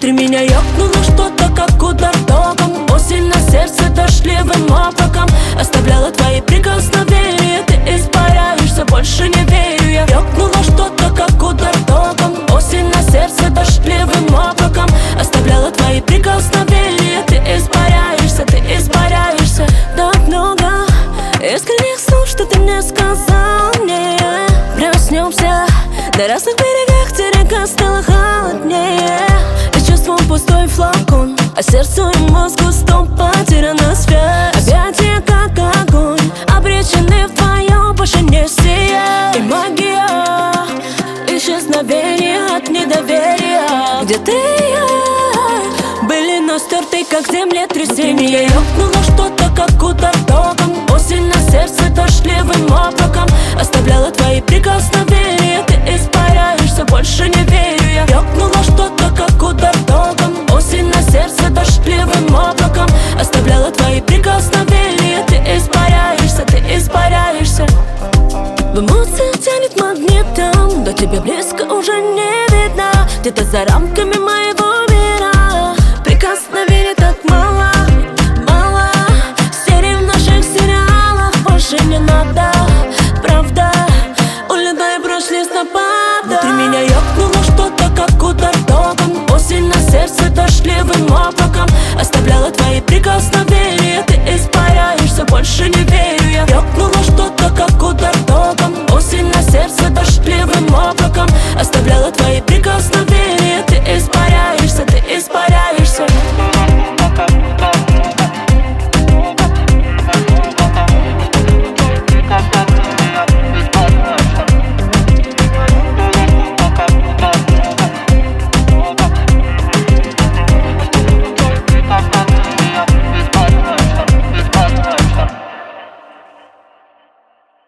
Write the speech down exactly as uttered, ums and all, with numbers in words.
Внутри меня ёкнуло что-то, как удар током. Осень на сердце дождливым облаком оставляла твои прикосновения. Ты испаряешься, больше не верю я. Ёкнуло что-то, как удар током. Осень на сердце дождливым облаком оставляла твои прикосновения. Ты испаряешься, ты испаряешься. Так много искренних слов, что ты мне сказал мне. Проснемся на разных берегах, где река стала холоднее. И чувствую пустой флакон, а сердцу и мозгу стоп, потеряна связь. Объятия как огонь, обречены вдвоем, больше не сия. И магия исчезновения от недоверия. Где ты и я были, но стерты, как землетрясение. Ёкнуло что-то, как удар током. Осень на сердце дождливым облаком оставляла твои прикосновения. Ты испаряешься, больше не верю я. Ёкнуло что-то, как удар током. Осень на сердце дождливым облаком оставляла твои прикосновения. Ты испаряешься, ты испаряешься. В эмоциях тянет магнитом, до тебя близко уже не видно. Где-то за рамками моего мира прикосновений так мало, мало. Серии в наших сериалах больше не надо. Правда, улетай прочь листопада. Внутри меня ёкнуло что-то, как удар током. Осень на сердце дождливым облаком оставляла твои прикосновения. Ты испаряешься, больше не верю я. Ёкнуло что-то, как удар током. Осень на сердце дождливым облаком оставляла твои прикосновения. Ты испаряешься.